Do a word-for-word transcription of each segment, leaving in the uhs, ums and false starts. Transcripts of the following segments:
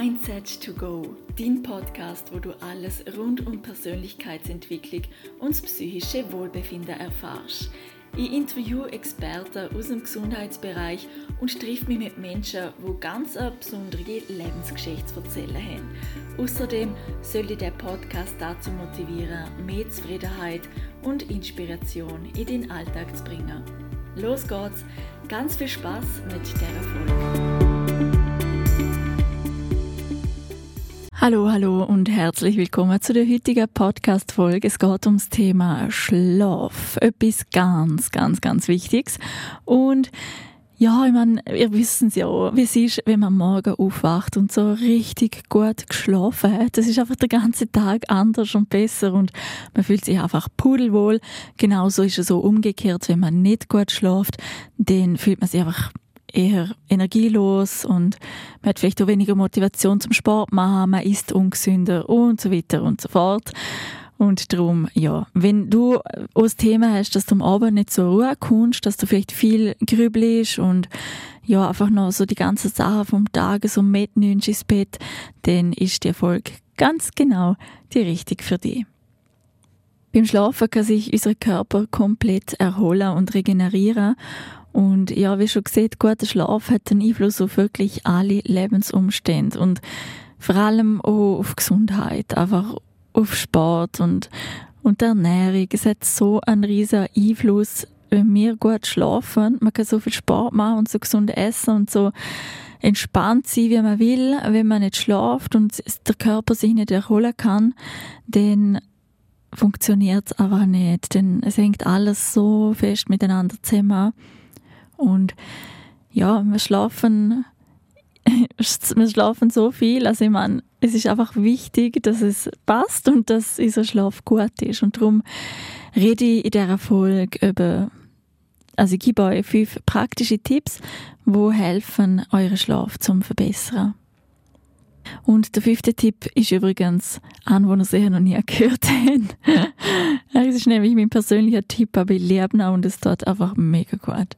Mindset to go, dein Podcast, wo du alles rund um Persönlichkeitsentwicklung und das psychische Wohlbefinden erfährst. Ich interviewe Experten aus dem Gesundheitsbereich und treffe mich mit Menschen, die ganz eine besondere Lebensgeschichte zu erzählen haben. Außerdem soll dich der Podcast dazu motivieren, mehr Zufriedenheit und Inspiration in deinen Alltag zu bringen. Los geht's, ganz viel Spaß mit dieser Folge. Hallo, hallo und herzlich willkommen zu der heutigen Podcast-Folge. Es geht ums Thema Schlaf. Etwas ganz, ganz, ganz Wichtiges. Und ja, ich meine, ihr wisst es ja auch, wie es ist, wenn man morgen aufwacht und so richtig gut geschlafen hat. Das ist einfach der ganze Tag anders und besser und man fühlt sich einfach pudelwohl. Genauso ist es auch umgekehrt, wenn man nicht gut schläft, dann fühlt man sich einfach eher energielos und man hat vielleicht auch weniger Motivation zum Sport machen, man isst ungesünder und so weiter und so fort. Und darum, ja, wenn du auch das Thema hast, dass du am Abend nicht zur Ruhe kommst, dass du vielleicht viel grübelst und ja, einfach noch so die ganzen Sachen vom Tag so mitnimmst ins Bett, dann ist die Erfolg ganz genau die richtige für dich. Beim Schlafen kann sich unser Körper komplett erholen und regenerieren. Und ja, wie schon gesagt, guter Schlaf hat einen Einfluss auf wirklich alle Lebensumstände und vor allem auch auf Gesundheit, einfach auf Sport und, und Ernährung. Es hat so einen riesen Einfluss, wenn wir gut schlafen. Man kann so viel Sport machen und so gesund essen und so entspannt sein, wie man will. Wenn man nicht schläft und der Körper sich nicht erholen kann, dann funktioniert es einfach nicht. Denn es hängt alles so fest miteinander zusammen. Und ja, wir schlafen, wir schlafen so viel, also ich meine, es ist einfach wichtig, dass es passt und dass unser Schlaf gut ist. Und darum rede ich in dieser Folge über, also ich gebe euch fünf praktische Tipps, die helfen, euren Schlaf zu verbessern. Und der fünfte Tipp ist übrigens ein, den ihr sicher noch nie gehört habt. Es ist nämlich mein persönlicher Tipp, aber ich liebe ihn auch und es tut einfach mega gut.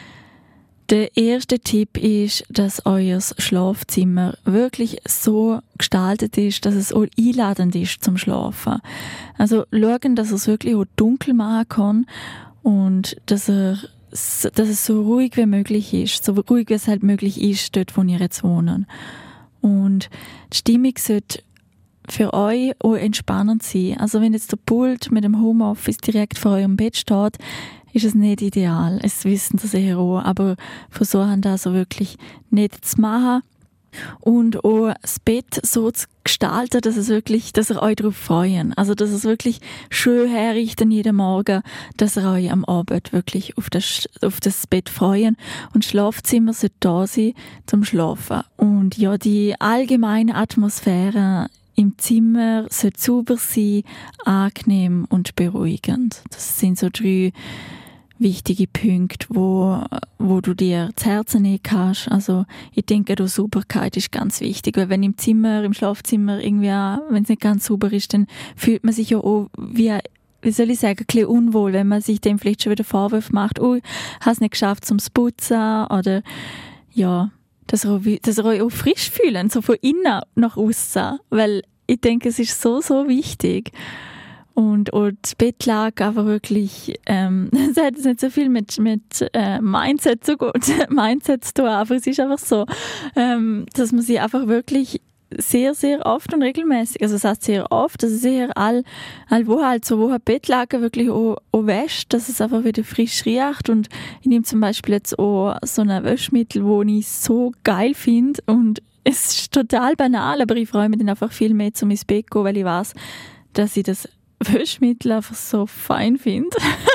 Der erste Tipp ist, dass euer Schlafzimmer wirklich so gestaltet ist, dass es auch einladend ist zum Schlafen. Also schauen, dass er es wirklich auch dunkel machen kann und dass, er, dass es so ruhig wie möglich ist, so ruhig wie es halt möglich ist, dort wo ihr jetzt wohnt. Und die Stimmung sollte für euch auch entspannend sein. Also wenn jetzt der Pult mit dem Homeoffice direkt vor eurem Bett steht, ist es nicht ideal. Es wissen das eher auch, aber versuchen das also wirklich nicht zu machen. Und auch das Bett so zu gestalten, dass es wirklich, dass ihr euch darauf freuen. Also, dass es wirklich schön herrichten jeden Morgen, dass ihr euch am Abend wirklich auf das, auf das Bett freuen. Und das Schlafzimmer sollte da sein zum Schlafen. Und ja, die allgemeine Atmosphäre im Zimmer sollte sauber sein, angenehm und beruhigend. Das sind so drei wichtige Punkte, wo, wo du dir zu Herzen nehmen kannst. Also ich denke, die Sauberkeit ist ganz wichtig, weil wenn im Zimmer, im Schlafzimmer irgendwie, wenn es nicht ganz sauber ist, dann fühlt man sich ja auch wie, wie soll ich sagen, ein bisschen unwohl, wenn man sich dem vielleicht schon wieder Vorwürfe macht, oh, ich habe es nicht geschafft zum Putzen oder ja, dass ihr, auch, dass ihr euch auch frisch fühlen, so von innen nach außen, weil ich denke, es ist so, so wichtig. Und, und die Bettlage einfach wirklich, ähm, es hat jetzt nicht so viel mit, mit äh, Mindset, so gut, Mindset zu tun, aber es ist einfach so, ähm, dass man sich einfach wirklich sehr, sehr oft und regelmäßig, also das heißt sehr oft, dass es sehr all, all wo halt so, wo eine Bettlage wirklich auch, auch wäscht, dass es einfach wieder frisch riecht. Und ich nehme zum Beispiel jetzt auch so ein Wäschmittel, wo ich so geil finde und es ist total banal, aber ich freue mich dann einfach viel mehr zum ins Bett gehen, weil ich weiß, dass ich das Wäschmittel einfach so fein finde.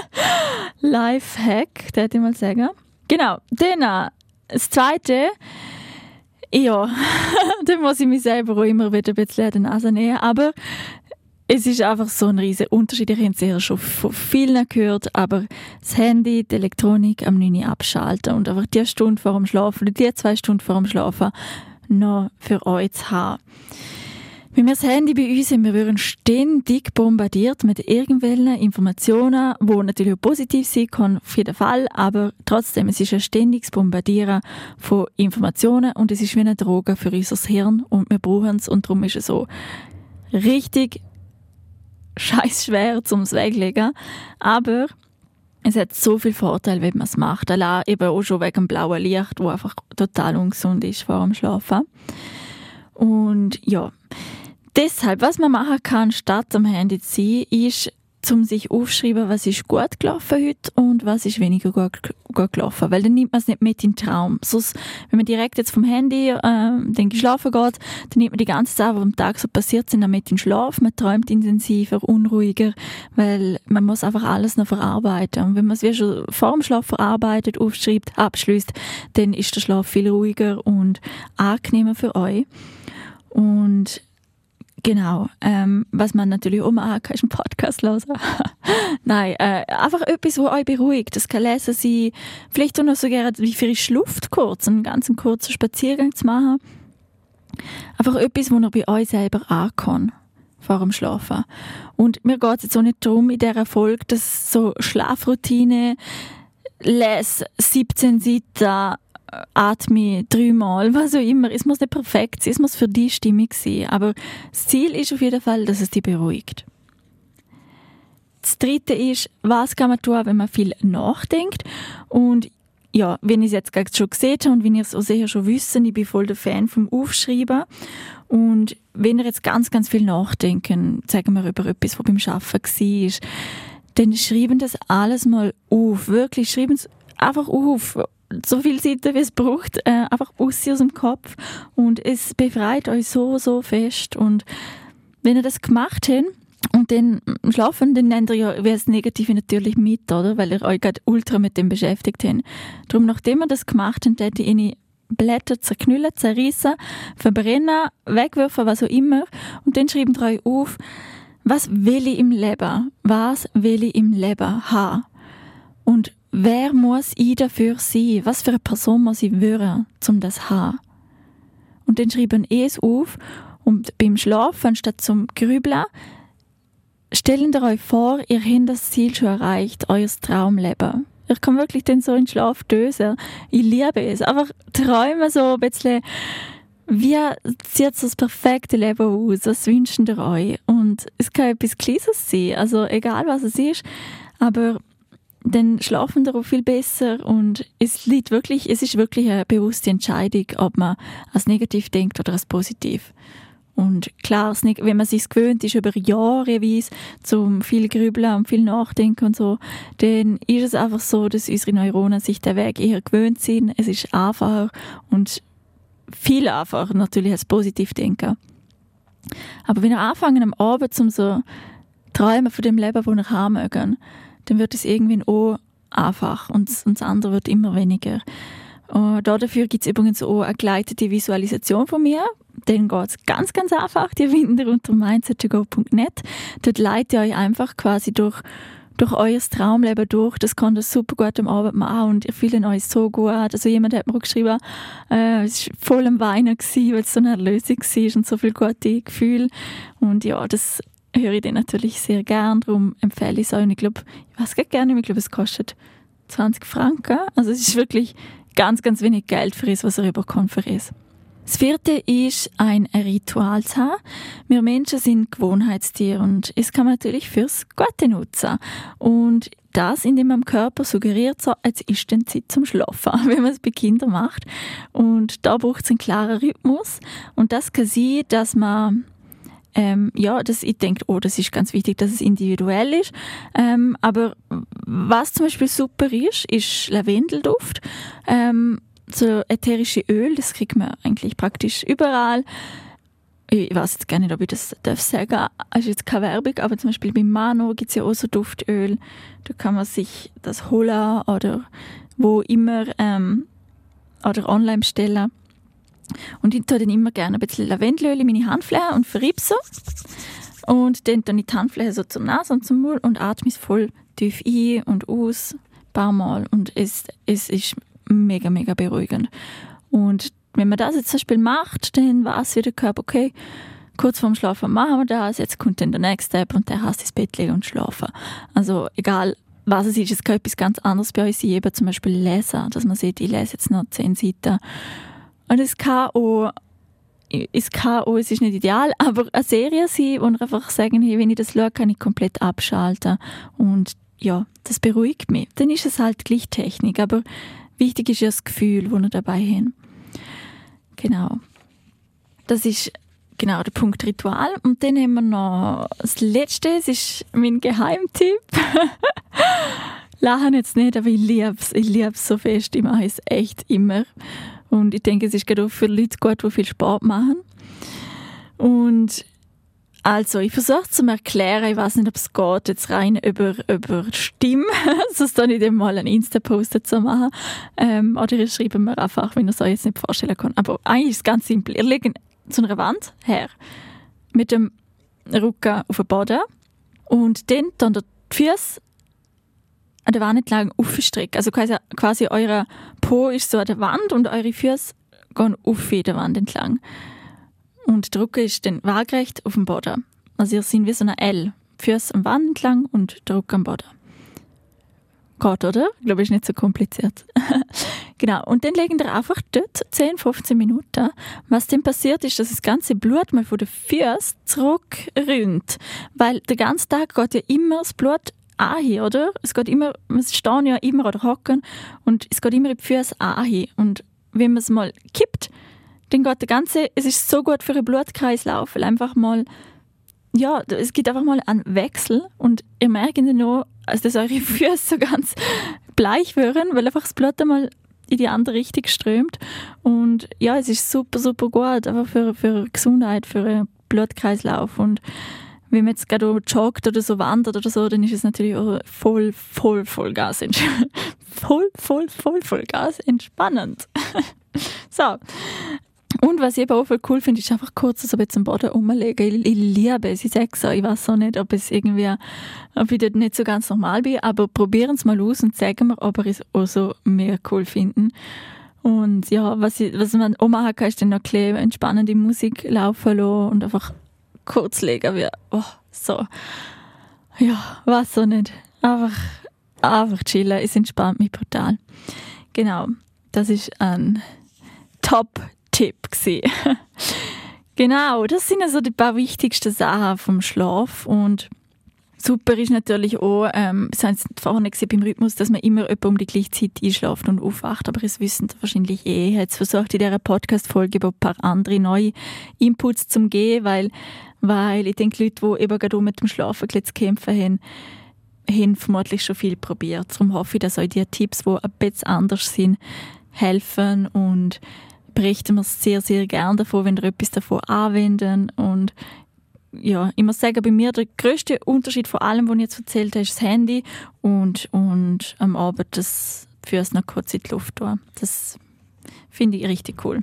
Lifehack, das hätte ich mal sagen. Genau, dann das Zweite, ja, da muss ich mich selber auch immer wieder ein bisschen an die Nase nehmen, aber es ist einfach so ein riesen Unterschied. Ich habe es sicher schon von vielen gehört, aber das Handy, die Elektronik am neun Uhr abschalten und einfach die Stunde vor dem Schlafen, die zwei Stunden vor dem Schlafen noch für euch zu haben. Wenn wir das Handy bei uns haben, wir werden ständig bombardiert mit irgendwelchen Informationen, die natürlich auch positiv sein können, auf jeden Fall, aber trotzdem, es ist ein ständiges Bombardieren von Informationen und es ist wie eine Droge für unser Hirn und wir brauchen es und darum ist es so richtig scheiß schwer zum weglegen, aber es hat so viele Vorteile, wenn man es macht. Allein eben auch schon wegen dem blauen Licht, das einfach total ungesund ist vor dem Schlafen. Und ja, deshalb, was man machen kann, statt am Handy zu sein, ist, um sich aufzuschreiben, was ist gut gelaufen heute und was ist weniger gut, gut gelaufen. Weil dann nimmt man es nicht mit in den Traum. Sonst, wenn man direkt jetzt vom Handy äh, dann schlafen geht, dann nimmt man die ganze Zeit, was am Tag so passiert sind, dann mit in den Schlaf. Man träumt intensiver, unruhiger, weil man muss einfach alles noch verarbeiten. Und wenn man es wie schon vor dem Schlaf verarbeitet, aufschreibt, abschließt, dann ist der Schlaf viel ruhiger und angenehmer für euch. Und genau, ähm, was man natürlich auch machen kann, ist einen Podcast hören. Nein, äh, einfach etwas, was euch beruhigt. Das kann lesen sein, vielleicht auch noch so gerne wie frische Luft kurz, einen ganz kurzen Spaziergang zu machen. Einfach etwas, was ihr bei euch selber ankommt vor dem Schlafen. Und mir geht es jetzt auch nicht darum, in dieser Folge, dass so Schlafroutine, lese siebzehn Seiten, atme dreimal, was auch immer. Es muss nicht perfekt sein, es muss für dich stimmig sein. Aber das Ziel ist auf jeden Fall, dass es dich beruhigt. Das Dritte ist, was kann man tun, wenn man viel nachdenkt. Und ja, wenn ich es jetzt gerade schon gesehen habe und wenn ihr es auch sicher schon wisst, ich bin voll der Fan vom Aufschreiben. Und wenn ihr jetzt ganz, ganz viel nachdenken, sagen wir über etwas, was beim Arbeiten war, dann schreiben das alles mal auf. Wirklich, schreiben es einfach auf. So viele Seiten, wie es braucht, äh, einfach aus dem Kopf. Und es befreit euch so, so fest. Und wenn ihr das gemacht habt und dann schlafen, dann nehmt ihr ja wie das Negative natürlich mit, oder? Weil ihr euch gerade ultra mit dem beschäftigt habt. Darum, nachdem ihr das gemacht habt, hätte ich eine Blätter zerknüllen, zerrissen, verbrennen, wegwerfen, was auch immer. Und dann schreibt ihr euch auf, was will ich im Leben? Was will ich im Leben haben? Und wer muss ich dafür sein? Was für eine Person muss ich werden, um das zu haben? Und dann schreiben ihr es auf und beim Schlafen, statt zum Grübeln, stellt ihr euch vor, ihr habt das Ziel schon erreicht, euer Traumleben. Ich kann wirklich dann so in den Schlaf dösen. Ich liebe es. Einfach träumen so ein bisschen, wie sieht so das perfekte Leben aus? Was wünscht ihr euch? Und es kann etwas Kleines sein, also egal was es ist, aber dann schlafen wir auch viel besser und es liegt wirklich, es ist wirklich eine bewusste Entscheidung, ob man als negativ denkt oder als positiv. Und klar, wenn man sich gewöhnt ist über Jahre weise, zum viel grübeln und viel nachdenken und so, dann ist es einfach so, dass unsere Neuronen sich den Weg eher gewöhnt sind. Es ist einfacher und viel einfacher natürlich als positiv denken. Aber wenn wir anfangen am Abend zum so träumen von dem Leben, das wir haben mögen, dann wird es irgendwie auch einfach und, und das andere wird immer weniger. Uh, dafür gibt es übrigens auch eine geleitete Visualisation von mir. Dann geht es ganz, ganz einfach. Die findet ihr unter mindset to go punkt net. Dort leitet ihr euch einfach quasi durch, durch euer Traumleben durch. Das kann das super gut am Abend machen und ihr fühlt euch so gut. Also jemand hat mir auch geschrieben, äh, es war voll am Weinen, weil es so eine Erlösung war und so viele gute Gefühle. Und ja, das höre ich dann natürlich sehr gern. Darum empfehle ich es euch. Und ich glaube, ich weiß gar nicht mehr, ich glaube, es kostet zwanzig Franken. Also es ist wirklich ganz, ganz wenig Geld für uns, was er überkommt für uns. Das vierte ist, ein Ritual zu haben. Wir Menschen sind Gewohnheitstiere und es kann man natürlich fürs Gute nutzen. Und das, indem man dem Körper suggeriert, so, jetzt ist dann Zeit zum Schlafen, wenn man es bei Kindern macht. Und da braucht es einen klaren Rhythmus. Und das kann sein, dass man Ähm, ja, das, ich denke, oh, das ist ganz wichtig, dass es individuell ist. Ähm, aber was zum Beispiel super ist, ist Lavendelduft. Ähm, so ätherische Öl, das kriegt man eigentlich praktisch überall. Ich weiß jetzt gar nicht, ob ich das darf sagen. Es ist jetzt keine Werbung, aber zum Beispiel bei Mano gibt es ja auch so Duftöl. Da kann man sich das holen oder wo immer ähm, oder online bestellen. Und ich tue dann immer gerne ein bisschen Lavendelöl in meine Handfläche und verreibe so. Und dann tue ich die Handfläche so zur Nase und zum Mund und atme es voll tief ein und aus, ein paar Mal. Und es, es ist mega, mega beruhigend. Und wenn man das jetzt zum Beispiel macht, dann weiß wie der Körper, okay, kurz vorm Schlafen machen wir das, jetzt kommt dann der Next Step und der heißt ins Bett legen und schlafen. Also egal, was es ist, es kann etwas ganz anderes bei uns sein, eben zum Beispiel lesen, dass man sieht, ich lese jetzt noch zehn Seiten. Und es kann auch, es kann auch, es ist nicht ideal, aber eine Serie sein, wo wir einfach sagen, hey, wenn ich das schaue, kann ich komplett abschalten und ja, das beruhigt mich. Dann ist es halt gleich Technik, aber wichtig ist ja das Gefühl, das wir dabei haben. Genau. Das ist genau der Punkt Ritual. Und dann haben wir noch das Letzte, das ist mein Geheimtipp. Lachen jetzt nicht, aber ich liebe es. Ich liebe es so fest. Ich mache es echt immer. Und ich denke, es ist gerade auch für Leute gut, die viel Sport machen. Und also, ich versuche es zu erklären, ich weiß nicht, ob es geht, jetzt rein über, über die Stimme, sonst dann ich dem mal einen Insta-Post dazu machen. Ähm, oder ihr schreibt mir einfach, wenn ihr es euch jetzt nicht vorstellen könnt. Aber eigentlich ist es ganz simpel. Ihr legt zu einer Wand her, mit dem Rücken auf den Boden und dann, dann die Füße an der Wand entlang aufstrecken. Also quasi, quasi euer Po ist so an der Wand und eure Füße gehen auf der Wand entlang. Und der Rücken ist dann waagerecht auf dem Boden. Also ihr seid wie so eine L. Die Füße am Wand entlang und der Rücken am Boden. Geht, oder? Ich glaube, ist nicht so kompliziert. Genau. Und dann legen wir einfach dort zehn, fünfzehn Minuten. Was dann passiert ist, dass das ganze Blut mal von den Füßen zurückrinnt. Weil den ganzen Tag geht ja immer das Blut an, oder? Es geht immer, wir stehen ja immer oder hocken und es geht immer in die Füße an. Und wenn man es mal kippt, dann geht der ganze, es ist so gut für den Blutkreislauf, weil einfach mal, ja, es gibt einfach mal einen Wechsel und ihr merkt dann noch, also dass eure Füße so ganz bleich werden, weil einfach das Blut einmal in die andere Richtung strömt und ja, es ist super, super gut, einfach für, für Gesundheit, für den Blutkreislauf und wenn man jetzt gerade joggt oder so wandert oder so, dann ist es natürlich auch voll, voll, voll Gas, voll, voll, voll, voll Gas entspannend. So. Und was ich eben auch voll cool finde, ist einfach kurz so zum Boden rumlegen. Ich, ich liebe es, ich sage so, ich weiß auch nicht, ob es irgendwie, ob ich dort nicht so ganz normal bin, aber probieren es mal aus und sagen mir, ob ihr es auch so mega cool finden. Und ja, was, ich, was man auch machen kann, ist dann noch ein bisschen entspannende Musik laufen lassen und einfach kurz legen, wie, oh, so. Ja, weiß auch nicht. Einfach, einfach chillen, es entspannt mich brutal. Genau, das ist ein Top-Tipp gewesen. Genau, das sind also die paar wichtigsten Sachen vom Schlaf und super ist natürlich auch, ähm, wir haben es vorhin gesehen beim Rhythmus, dass man immer etwa um die gleiche Zeit einschläft und aufwacht, aber das wissen Sie wahrscheinlich eh. Ich habe jetzt versucht, in dieser Podcast-Folge ein paar andere neue Inputs zu geben, weil, weil ich denke, Leute, die eben gerade mit dem Schlafen zu kämpfen haben, haben vermutlich schon viel probiert. Darum hoffe ich, dass euch die Tipps, die ein bisschen anders sind, helfen und berichten wir sehr, sehr gerne davon, wenn ihr etwas davon anwenden. Und ja, ich muss sagen, bei mir der grösste Unterschied von allem, was ich jetzt erzählt habe, ist das Handy und, und am Abend das Füße noch kurz in die Luft tun. Das finde ich richtig cool.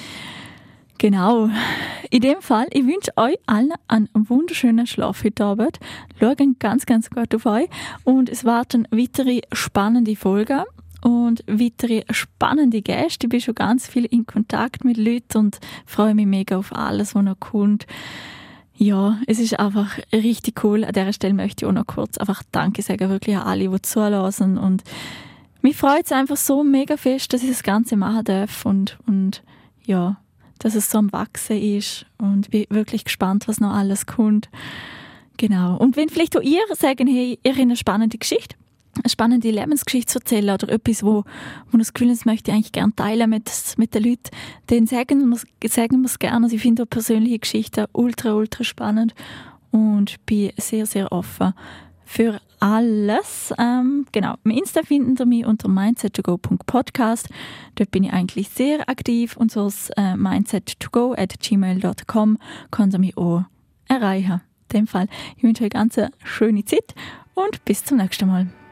Genau. In dem Fall, ich wünsche euch allen einen wunderschönen Schlaf heute Abend. Schaut ganz, ganz gut auf euch und es warten weitere spannende Folgen. Und weitere spannende Gäste. Ich bin schon ganz viel in Kontakt mit Leuten und freue mich mega auf alles, was noch kommt. Ja, es ist einfach richtig cool. An dieser Stelle möchte ich auch noch kurz einfach Danke sagen, wirklich an alle, die zulassen. Und mich freut es einfach so mega fest, dass ich das Ganze machen darf und, und ja, dass es so am Wachsen ist. Und ich bin wirklich gespannt, was noch alles kommt. Genau. Und wenn vielleicht auch ihr sagen, hey, ihr habt eine spannende Geschichte, eine spannende Lebensgeschichte zu erzählen oder etwas, wo, wo das Gefühl ist, das möchte ich eigentlich gerne teilen mit, mit den Leuten, dann sagen wir sagen es gerne. Also ich finde auch persönliche Geschichten ultra, ultra spannend und bin sehr, sehr offen für alles. Ähm, genau, im Insta finden Sie mich unter mindset to go punkt podcast. Dort bin ich eigentlich sehr aktiv und so das äh, mindset to go at gmail punkt com können Sie mich auch erreichen. In dem Fall, ich wünsche euch eine ganz schöne Zeit und bis zum nächsten Mal.